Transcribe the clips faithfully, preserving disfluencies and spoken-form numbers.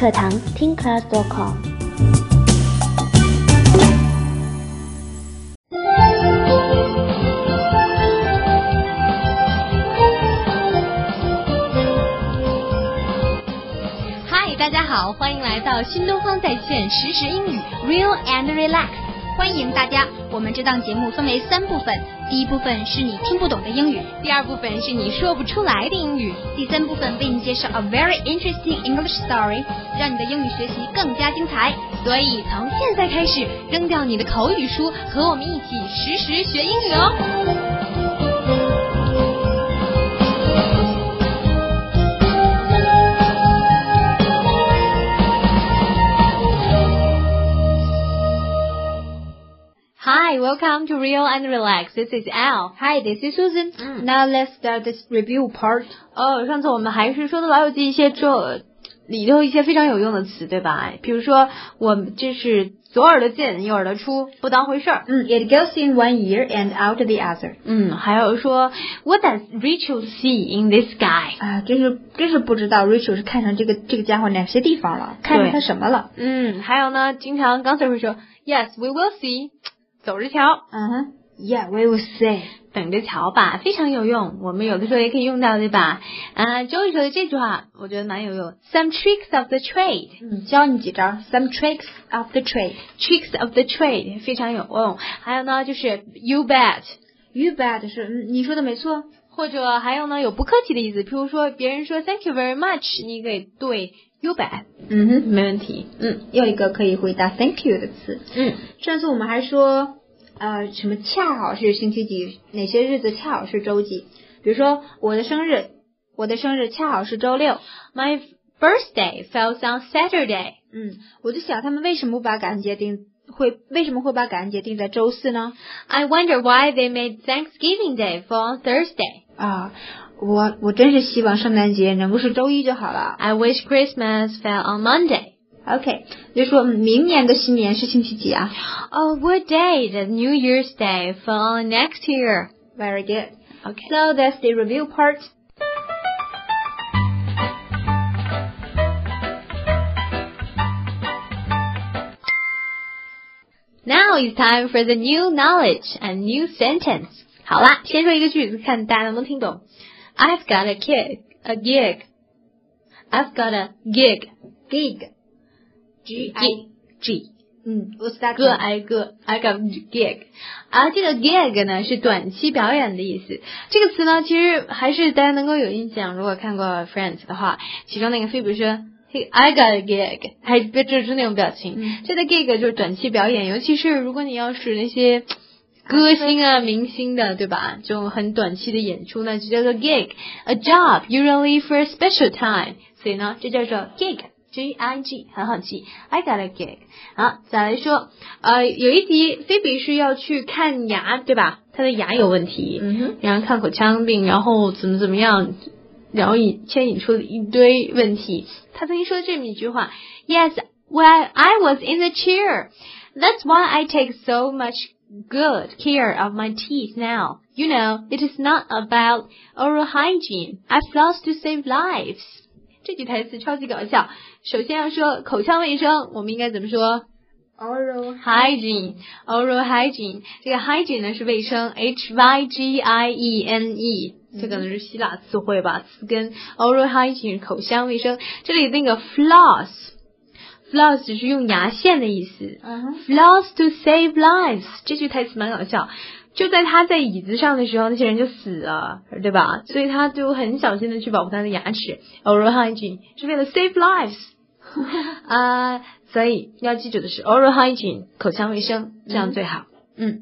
课堂 听 class dot com。 嗨，大家好，欢迎来到新东方在线实时英语 Real and Relax。欢迎大家，我们这档节目分为三部分，第一部分是你听不懂的英语，第二部分是你说不出来的英语，第三部分为你介绍 a very interesting English story， 让你的英语学习更加精彩。所以从现在开始，扔掉你的口语书，和我们一起实时学英语哦。Hi, welcome to Real and Relax. This is Al. Hi, this is Susan. Mm. Now let's start this review part. 哦，上次我们还是说的老友记一些这里头一些非常有用的词，对吧？比如说，我们这是左耳的进，右耳的出，不当回事儿。 嗯 It goes in one ear and out the other. 嗯，还有说 What does Rachel see in this guy? 啊，真是真是不知道 Rachel 是看上这个这个家伙哪些地方了，看上他什么了。 嗯，还有呢，经常刚才会说 Yes, we will see. 走着瞧， 嗯哼 Yeah, we will see. 等着瞧吧，非常有用。我们有的时候也可以用到，对吧？啊，周宇说的这句话，我觉得蛮有用。Some tricks of the trade， 嗯，教你几招。Some tricks of the trade. Tricks of the trade 非常有用。还有呢，就是 You bet。 You bet 是，嗯，你说的没错。 或者还有呢，有不客气的意思，譬如说别人说 Thank you very much， 你可以对 You bet。 嗯哼， 没问题。嗯， 又一个可以回答 Thank you 的词。 嗯， 上次我们还说。呃，什么恰好是星期几？哪些日子恰好是周几？比如说我的生日，我的生日恰好是周六。 My birthday falls on Saturday。 嗯，我就想他们为什么把感恩节定会为什么会把感恩节定在周四呢 ？I wonder why they made Thanksgiving Day fall on Thursday。 啊，我我真是希望圣诞节能够是周一就好了。 I wish Christmas fell on Monday。OK， 就说明年的新年是星期几啊 ？Oh, what day does New Year's Day fall on next year? Very good. Okay. So that's the review part. Now it's time for the new knowledge and new sentence. 好啦，先说一个句子，看大家能不能听懂。I've got a gig, a gig. I've got a gig, gig.G I G， 嗯 ，What's that? 个 I 个 I got gig， 啊，这个 gig 呢是短期表演的意思。这个词呢，其实还是大家能够有印象，如果看过 Friends 的话，其中那个菲比说 Hey, I got a gig， 还别做出那种表情。 嗯、 这个 gig 就是短期表演，尤其是如果你要是那些歌星啊、明星的，对吧？这种很短期的演出呢，就叫做 gig，a job usually for a special time， 所以呢，这叫做 gig。G I G 很好记 I got a gig。 好，再来说呃，有一集菲比是要去看牙，对吧？他的牙有问题， 嗯哼， 然后看口腔病，然后怎么怎么样，然后引牵引出了一堆问题。他曾经说这么一句话 Yes, while I was in the chair, that's why I take so much good care of my teeth now. You know, it is not about oral hygiene. I floss to save lives.这句台词超级搞笑。首先要说口腔卫生，我们应该怎么说 ？Oral hygiene, oral hygiene。这个 hygiene 呢是卫生 ，H Y G I E N E， 这可能是希腊词汇吧，词根 oral hygiene 口腔卫生。这里那个 floss，floss floss 只是用牙线的意思。 Uh-huh. Floss to save lives， 这句台词蛮搞笑。就在他在椅子上的时候，那些人就死了，对吧？所以他就很小心的去保护他的牙齿 oral hygiene 是为了 save lives 啊、uh, 所以要记住的是 oral hygiene 口腔卫生，这样最好。嗯,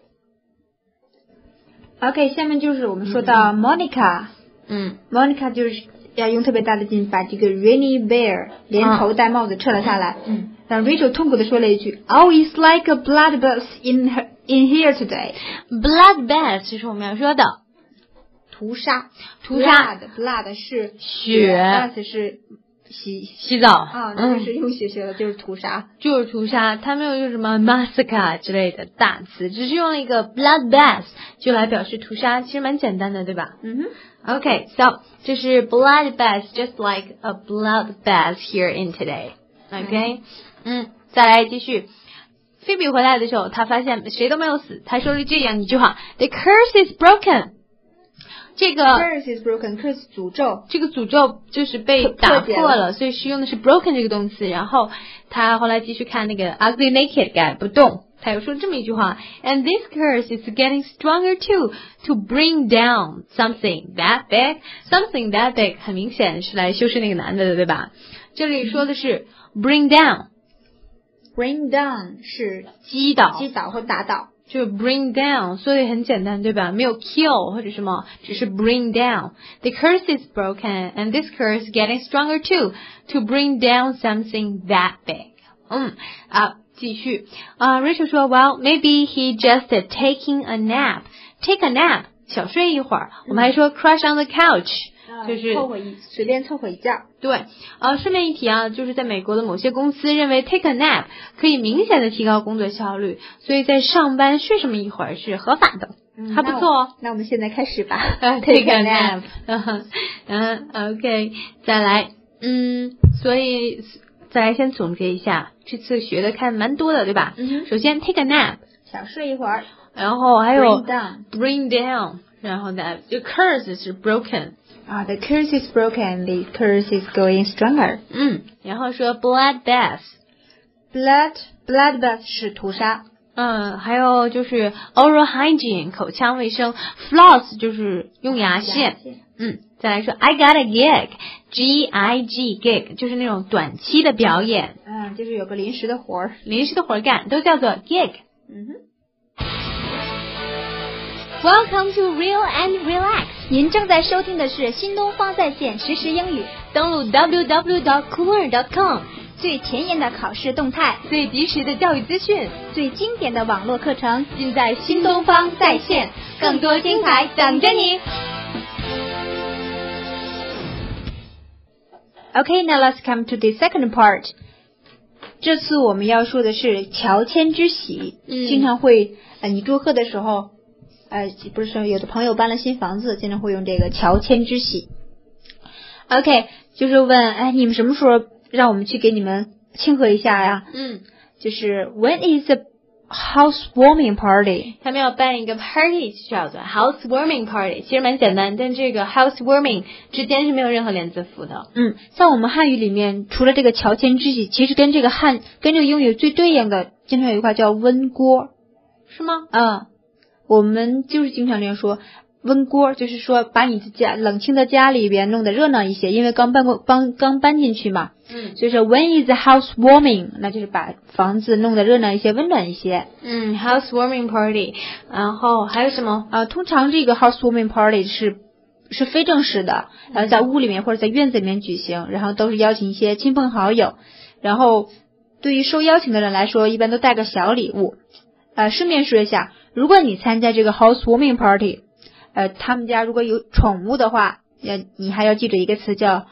嗯 OK， 下面就是我们说到 Monica。 嗯 Monica 就是要用特别大的劲把这个 Rainy Bear 连头带帽子撤了下来。 嗯， 然后 Rachel 痛苦的说了一句 Oh, it's like a bloodbath in her in here today. Bloodbath 是我们要说的屠杀， 屠杀 blood blood 是血 bath 是洗洗澡啊，那就是用血血的，就是屠杀， 就是屠杀。他没有用什么 massacre 之类的大词，只是用了一个 bloodbath 就来表示屠杀，其实蛮简单的，对吧？ 嗯哼。 Okay, so 这是 bloodbath, just like a bloodbath here in today. Okay, 嗯，再来继续。菲比回来的时候，他发现谁都没有死，他说了这样一句话 ：“The curse is broken。”这个 curse is broken, curse 诅咒， 这个诅咒就是被打破了，所以是用的是 broken 这个动词。然后他后来继续看那个 ugly naked guy 不动，他又说这么一句话 ：“And this curse is getting stronger too, to bring down something that big, something that big。”很明显是来修饰那个男的的，对吧？这里说的是 bring down。Bring down 是击倒、 击倒或打倒， 就 bring down， 所以很简单，对吧？没有 kill 或者什么，只是 bring down. The curse is broken, and this curse getting stronger too, to bring down something that big. 嗯，啊，继续啊 ，Rachel 说 ，Well, maybe he just taking a nap. Take a nap， 小睡一会儿。嗯、我们还说 crash on the couch。就是凑合一随便凑合一觉。 对，呃，顺便一提啊，就是在美国的某些公司认为 take a nap 可以明显的提高工作效率，所以在上班睡这么一会儿是合法的，嗯、还不错哦。 那我们现在开始吧。 take a nap， 嗯 ，OK， 再来，嗯，所以再来先总结一下，这次学的看蛮多的，对吧？嗯、首先 take a nap， 小睡一会儿， 然后还有 bring down， bring down， 然后呢，这 curse 是 broken。 啊、uh, ，the curse is broken, the curse is going stronger. 嗯，然后说 bloodbath, blood bloodbath 是屠杀。 嗯，还有就是 oral hygiene 口腔卫生 ，floss 就是用牙线。嗯，再来说 I got a gig, G I G gig 就是那种短期的表演。 嗯，就是有个临时的活儿， 临时的活儿干都叫做 gig。 嗯哼。 Welcome to Real and Relax。您正在收听的是新东方在线实时英语。登录 double-u double-u double-u dot coollearn dot com， 最前沿的考试动态， 最及时的教育资讯， 最经典的网络课程，尽在新东方在线。更多精彩等着你。 Okay, now let's come to the second part. 这次我们要说的是乔迁之喜，嗯、经常会呃，你祝贺的时候。呃，不是说有的朋友搬了新房子，经常会用这个乔迁之喜。OK， 就是问，哎，你们什么时候让我们去给你们庆贺一下呀？ 嗯， 就是 When is the housewarming party？ 他们要办一个 party， 叫做 housewarming party， 其实蛮简单，但这个 housewarming 之间是没有任何连字符的。 嗯，像我们汉语里面，除了这个乔迁之喜，其实跟这个汉跟这个英语最对应的，经常有一话叫温锅， 是吗？ 嗯。我们就是经常这样说，温锅就是说把你的家冷清的家里边弄得热闹一些，因为刚搬过刚刚搬进去嘛， 嗯， 所以说 when is the house warming， 那就是把房子弄得热闹一些，温暖一些。 嗯 ，housewarming party， 然后还有什么？ 啊，通常这个 housewarming party 是是非正式的，然后在屋里面或者在院子里面举行，然后都是邀请一些亲朋好友，然后对于受邀请的人来说，一般都带个小礼物。呃，顺便说一下，如果你参加这个 housewarming party， 呃，他们家如果有宠物的话，要你还要记住一个词叫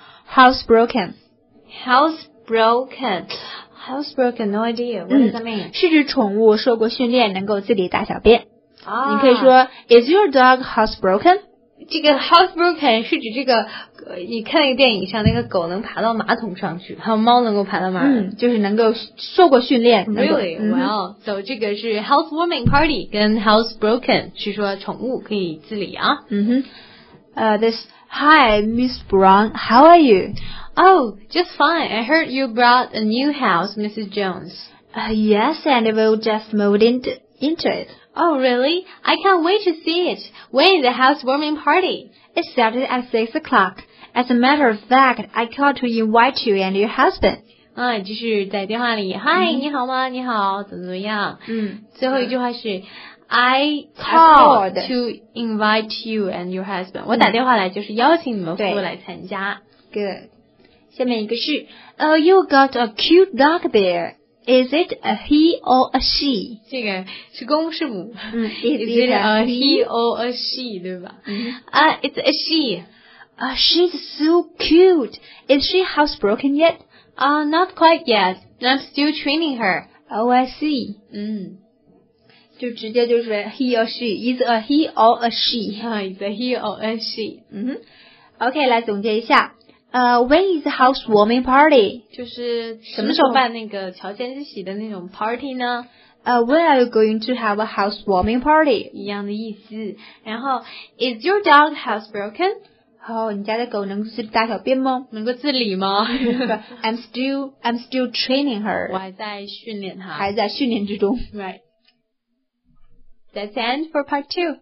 housebroken。housebroken，housebroken，no idea what does that mean？、 嗯、是指宠物受过训练，能够自理大小便。 啊， 你可以说 Is your dog housebroken？ 这个 housebroken 是指这个，呃，你看那个电影上那个狗能爬到马桶上去，还有猫能够爬到马桶， 嗯，就是能够受过训练。 Really? Wow. So 这个是 housewarming party 跟 housebroken 是说宠物可以自理啊。 嗯哼。呃、uh, this Hi, Miss Brown. How are you? Oh, just fine. I heard you brought a new house, Missus Jones. Uh, yes, and we'll just move into into it.Oh, really? I can't wait to see it. When is the housewarming party? It started at six o'clock. As a matter of fact, I called to invite you and your husband. 啊，就是在电话里，嗨、嗯，你好吗？你好，怎么怎么样？ 嗯， 最后一句话是、嗯、I called to invite you and your husband、嗯。我打电话来就是邀请你们夫妇来参加。 Good. 下面一个是 Oh, you got a cute dog there.Is it a he or a she? 这个是公是母。 嗯 ，Is it a he or a she？ 对吧？ 嗯啊、uh, ，It's a she. Ah, uh, she's so cute. Is she housebroken yet? Ah, uh, not quite yet. I'm still training her. Oh, I see. 嗯， 就直接就是 he or she is a he or a she 啊 is a he or a she 嗯哼 OK 来总结一下呃、uh, when is the housewarming party 就是什么时候办那个乔迁之喜的那种 party 呢呃、uh, when are you going to have a housewarming party 一样的意思然后 is your dog housebroken 哦，你家的狗能自大小便吗？ 能够自理吗 ？I'm still, I'm still training her. 我还在训练它， 还在训练之中。 Right. That's the end for part two.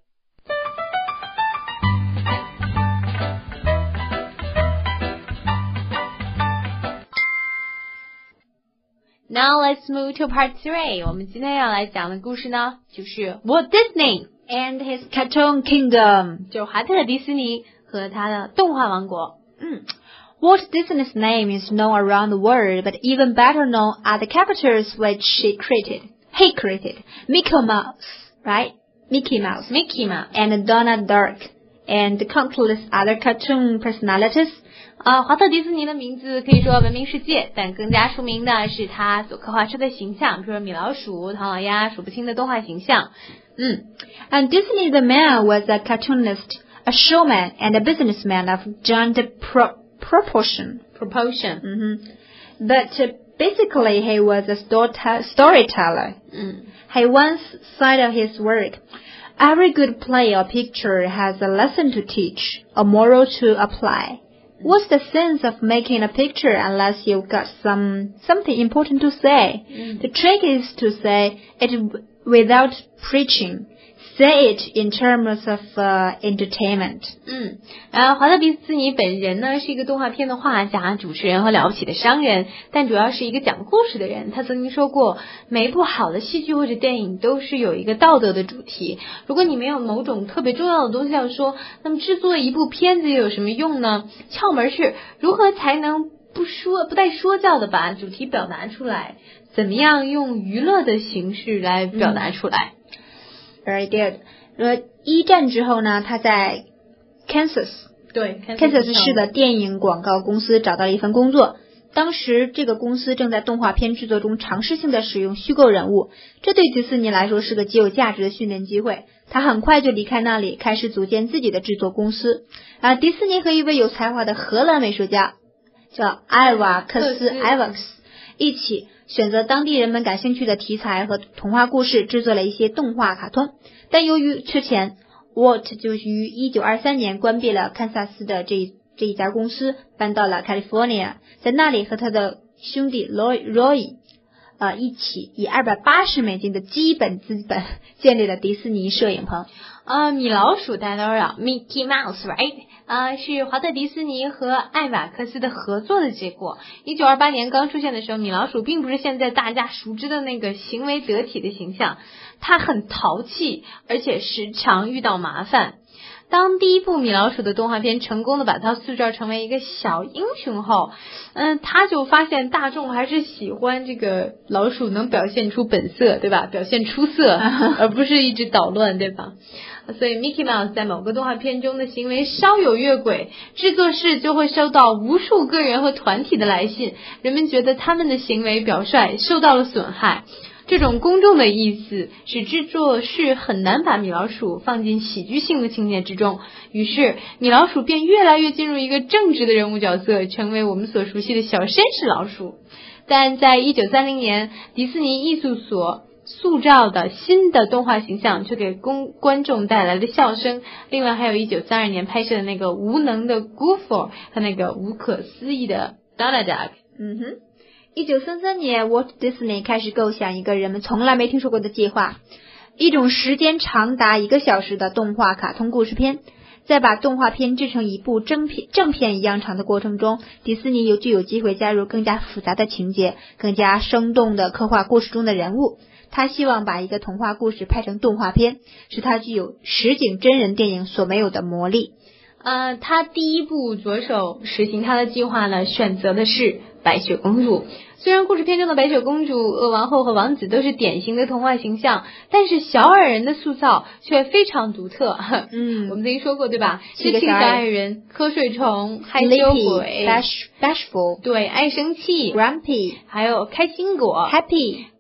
Now let's move to part three. 我们今天要来讲的故事呢，就是 Walt Disney and his Cartoon Kingdom， 就华特迪士尼和他的动画王国。 嗯 Walt Disney's name is known around the world, but even better known are the characters which he created. He created Mickey Mouse, right? Mickey Mouse, Mickey Mouse, and Donald Duck, and countless other cartoon personalities. 啊，华特迪士尼的名字可以说闻名世界，但更加出名的是他所刻画出的形象，比如说米老鼠、唐老鸭、数不清的动画形象。嗯 ，And Disney the man was a cartoonist, a showman, and a businessman of giant pro proportion. Proportion. Mm-hmm. But uh, basically, he was a story storyteller. Mm. He once said of his work, "Every good play or picture has a lesson to teach, a moral to apply." What's the sense of making a picture unless you've got some something important to say? Mm. The trick is to say it without preaching. Say it in terms of uh, entertainment. 嗯，呃，华特迪士尼本人呢是一个动画片的画家、主持人和了不起的商人，但主要是一个讲故事的人。他曾经说过，每一部好的戏剧或者电影都是有一个道德的主题。如果你没有某种特别重要的东西要说，那么制作一部片子又有什么用呢？窍门是如何才能不说不带说教的把主题表达出来？怎么样用娱乐的形式来表达出来？ 嗯Very good. 呃，一战之后呢，他在 Kansas 对 Kansas 市的电影广告公司找到了一份工作。当时这个公司正在动画片制作中尝试性的使用虚构人物，这对迪士尼来说是个极有价值的训练机会。他很快就离开那里，开始组建自己的制作公司。啊，迪士尼和一位有才华的荷兰美术家叫艾瓦克斯 Ivax 一起选择当地人们感兴趣的题材和童话故事，制作了一些动画卡通。但由于缺钱 ，Walt 就于一九二三年关闭了堪萨斯的这这一家公司，搬到了 California， 在那里和他的兄弟 Roy Roy 呃一起以二百八十美金的基本资本建立了迪士尼摄影棚。 啊，米老鼠大家都知道 Mickey Mouse right 啊，是华特迪士尼和艾瓦克斯的合作的结果。一九二八年刚出现的时候，米老鼠并不是现在大家熟知的那个行为得体的形象，它很淘气，而且时常遇到麻烦。当第一部米老鼠的动画片成功的把它塑造成为一个小英雄后，嗯，他就发现大众还是喜欢这个老鼠能表现出本色，对吧？表现出色，而不是一直捣乱，对吧？所以 Mickey Mouse 在某个动画片中的行为稍有越轨，制作室就会收到无数个人和团体的来信，人们觉得他们的行为表率受到了损害。这种公众的意思使制作室很难把米老鼠放进喜剧性的情节之中，于是米老鼠便越来越进入一个正直的人物角色，成为我们所熟悉的小绅士老鼠。但在一九三零年，迪士尼艺术所塑造的新的动画形象却给公观众带来了笑声。另外还有一九三二年拍摄的那个无能的 Goofy 和那个无可思议的 Donald Duck。 嗯哼。一九三三年 Walt Disney 开始构想一个人们从来没听说过的计划，一种时间长达一个小时的动画卡通故事片。在把动画片制成一部正片正片一样长的过程中，迪士尼有就有机会加入更加复杂的情节，更加生动的刻画故事中的人物。他希望把一个童话故事拍成动画片，使它具有实景真人电影所没有的魔力。 呃，他第一步着手实行他的计划呢，选择的是白雪公主。虽然故事片中的白雪公主、恶王后和王子都是典型的童话形象，但是小矮人的塑造却非常独特。嗯，我们曾经说过对吧？是个小矮人、瞌睡虫、害羞鬼、 bashful， 对，爱生气、 grumpy， 还有开心果、 happy。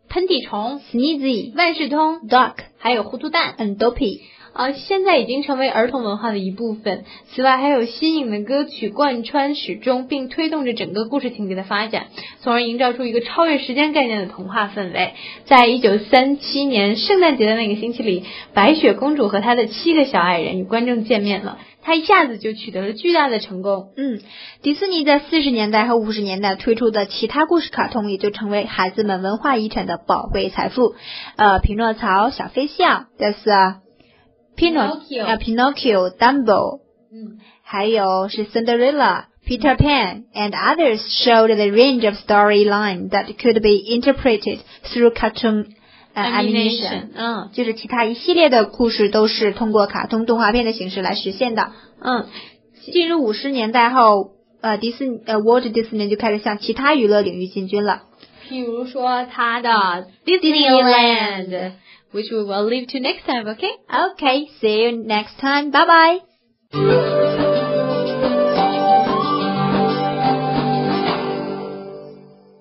喷嚏虫、 Sneezy、 万事通、 Duck、 还有糊涂蛋 and Dopey。 啊，现在已经成为儿童文化的一部分。此外，还有新颖的歌曲贯穿始终，并推动着整个故事情节的发展，从而营造出一个超越时间概念的童话氛围。在一九三七年圣诞节的那个星期里，白雪公主和她的七个小矮人与观众见面了，她一下子就取得了巨大的成功。 嗯，迪士尼在四十年代和五十年代推出的其他故事卡通也就成为孩子们文化遗产的宝贵财富。呃，匹诺曹、小飞象，这是啊。Pinocchio, 呃 Pinocchio, Dumbo， 嗯， 还有是 Cinderella, Peter Pan, and others showed the range of storyline that could be interpreted through cartoon uh, animation。 嗯， 就是其他一系列的故事都是通过卡通动画片的形式来实现的。 嗯， 进入五十年代后，呃，迪士尼呃 Walt Disney 就开始向其他娱乐领域进军了。 譬如说他的 Disneyland。Which we will leave to next time, okay? Okay, see you next time. Bye bye.